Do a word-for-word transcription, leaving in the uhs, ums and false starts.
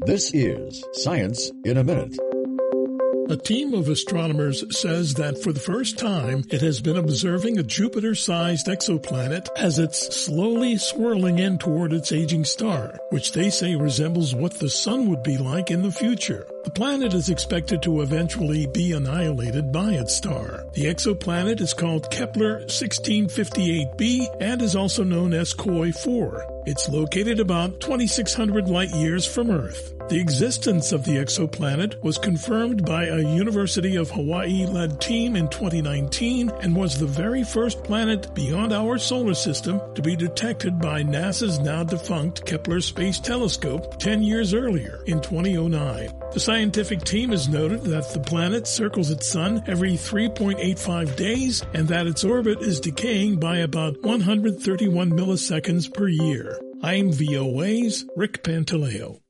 This is Science in a Minute. A team of astronomers says that for the first time, it has been observing a Jupiter-sized exoplanet as it's slowly swirling in toward its aging star, which they say resembles what the sun would be like in the future. The planet is expected to eventually be annihilated by its star. The exoplanet is called Kepler sixteen fifty-eight b and is also known as K O I four. It's located about twenty-six hundred light-years from Earth. The existence of the exoplanet was confirmed by a University of Hawaii-led team in twenty nineteen and was the very first planet beyond our solar system to be detected by NASA's now-defunct Kepler Space Telescope ten years earlier, in twenty oh nine. The scientific team has noted that the planet circles its sun every three point eight five days and that its orbit is decaying by about one hundred thirty-one milliseconds per year. I'm V O A's Rick Pantaleo.